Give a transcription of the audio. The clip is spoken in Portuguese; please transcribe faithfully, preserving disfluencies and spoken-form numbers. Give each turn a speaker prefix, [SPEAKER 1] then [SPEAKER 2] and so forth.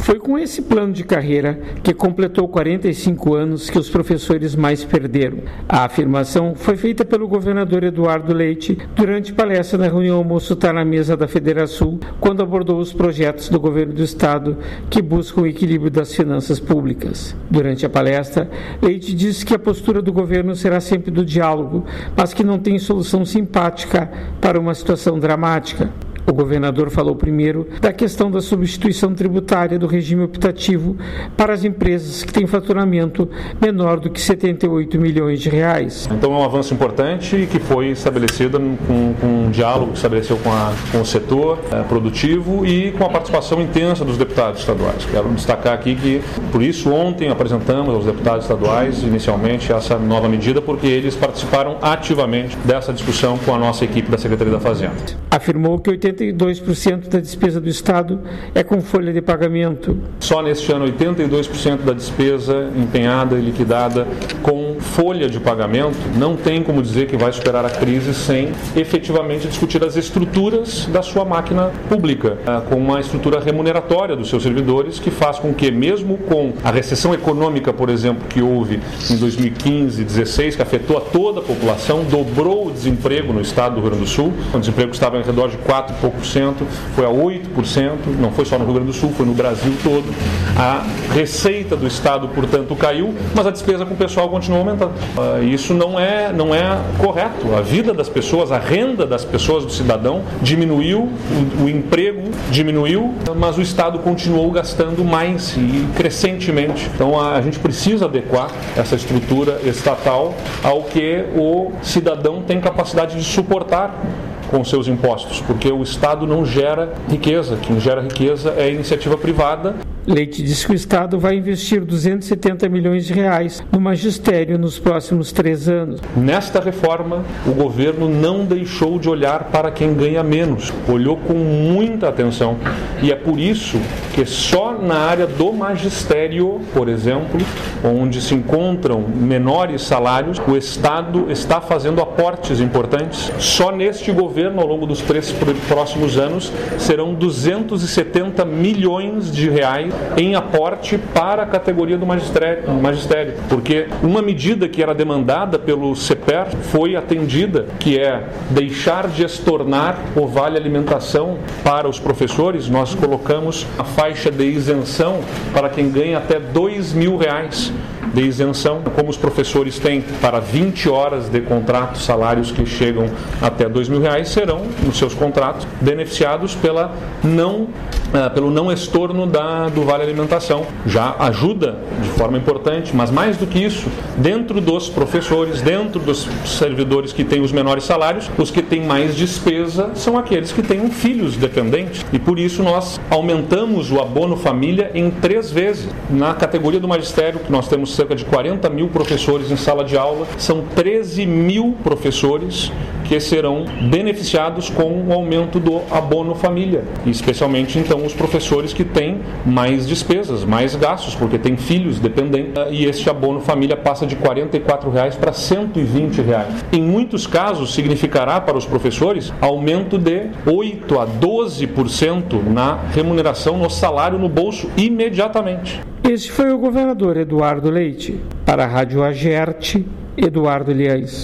[SPEAKER 1] Foi com esse plano de carreira que completou quarenta e cinco anos que os professores mais perderam. A afirmação foi feita pelo governador Eduardo Leite durante palestra na reunião Almoço Tá na Mesa da Federação, quando abordou os projetos do governo do Estado que buscam o equilíbrio das finanças públicas. Durante a palestra, Leite disse que a postura do governo será sempre do diálogo, mas que não tem solução simpática para uma situação dramática. O governador falou primeiro da questão da substituição tributária do regime optativo para as empresas que têm faturamento menor do que setenta e oito milhões de reais.
[SPEAKER 2] Então é um avanço importante que foi estabelecido com, com um diálogo que estabeleceu com, a, com o setor é, produtivo e com a participação intensa dos deputados estaduais. Quero destacar aqui que, por isso, ontem apresentamos aos deputados estaduais, inicialmente, essa nova medida, porque eles participaram ativamente dessa discussão com a nossa equipe da Secretaria da Fazenda.
[SPEAKER 1] Afirmou que oitenta e dois por cento da despesa do Estado é com folha de pagamento.
[SPEAKER 2] Só neste ano, oitenta e dois por cento da despesa empenhada e liquidada com folha de pagamento. Não tem como dizer que vai superar a crise sem efetivamente discutir as estruturas da sua máquina pública, com uma estrutura remuneratória dos seus servidores, que faz com que, mesmo com a recessão econômica, por exemplo, que houve em dois mil e quinze, dezesseis, que afetou a toda a população, dobrou o desemprego no estado do Rio Grande do Sul. O desemprego estava em redor de quatro por cento, foi a oito por cento, não foi só no Rio Grande do Sul, foi no Brasil todo. A receita do Estado, portanto, caiu, mas a despesa com o pessoal continua aumentando. Uh, isso não é, não é correto. A vida das pessoas, a renda das pessoas, do cidadão, diminuiu, o, o emprego diminuiu, mas o Estado continuou gastando mais e crescentemente. Então a, a gente precisa adequar essa estrutura estatal ao que o cidadão tem capacidade de suportar com seus impostos, porque o Estado não gera riqueza. Quem gera riqueza é a iniciativa privada.
[SPEAKER 1] Leite disse que o Estado vai investir duzentos e setenta milhões de reais no magistério nos próximos três anos.
[SPEAKER 2] Nesta reforma, o governo não deixou de olhar para quem ganha menos, olhou com muita atenção, e é por isso que só na área do magistério, por exemplo, onde se encontram menores salários, o Estado está fazendo aportes importantes. Só neste governo, ao longo dos três próximos anos, serão duzentos e setenta milhões de reais em aporte para a categoria do magistério, magistério, porque uma medida que era demandada pelo CEPER foi atendida, que é deixar de estornar o Vale Alimentação para os professores. Nós colocamos a faixa de isenção para quem ganha até dois mil reais de isenção, como os professores têm para vinte horas de contrato, salários que chegam até dois mil reais, serão, nos seus contratos, beneficiados pela não, uh, pelo não estorno da, do Vale Alimentação. Já ajuda de forma importante, mas mais do que isso, dentro dos professores, dentro dos servidores que têm os menores salários, os que têm mais despesa são aqueles que têm filhos dependentes, e por isso nós aumentamos o abono família em três vezes. Na categoria do magistério, que nós temos cerca de quarenta mil professores em sala de aula, são treze mil professores que serão beneficiados com o aumento do abono família, e especialmente então os professores que têm mais despesas, mais gastos, porque têm filhos dependentes, e este abono família passa de quarenta e quatro reais para cento e vinte reais. Em muitos casos significará para os professores aumento de oito a doze por cento na remuneração, no salário, no bolso, imediatamente.
[SPEAKER 1] Este foi o governador Eduardo Leite. Para a Rádio Agerte, Eduardo Elias.